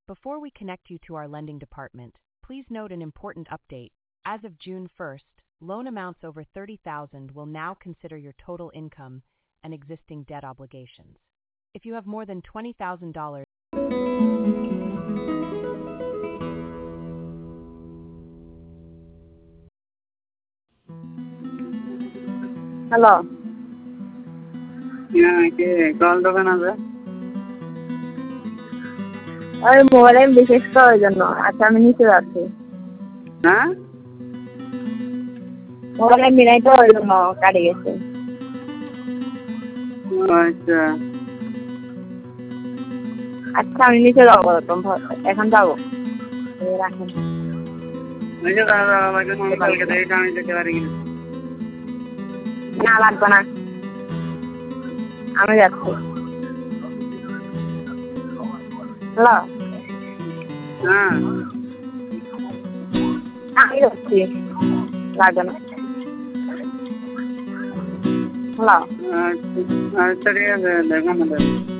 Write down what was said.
Before we connect you to our lending department, please note an important update. As of June 1st, loan amounts over $30,000 will now consider your total income and existing debt obligations. If you have more than $20,000, hello, হ্যাঁ, কে call দোকান আছে? ওই মোবাইলে বিশেষ করার জন্য। আচ্ছা, আমি নিচে যাচ্ছি। হ্যাঁ, মোবাইলে মিলাই তো ওই জন্য কাটে গেছে। আচ্ছা আচ্ছা, আমি নিচে যাবো, এখন যাবো। রাখেন। ওই যে দাদা আমাকে কালকে থেকে আমি যেতে পারি কিনা? না, লাগবে না, আমি যাচ্ছি। হ্যালো, হ্যাঁ, আমি যাচ্ছি, লাগবে না। হ্যালো, আচ্ছা আচ্ছা, ঠিক আছে, দেখো না।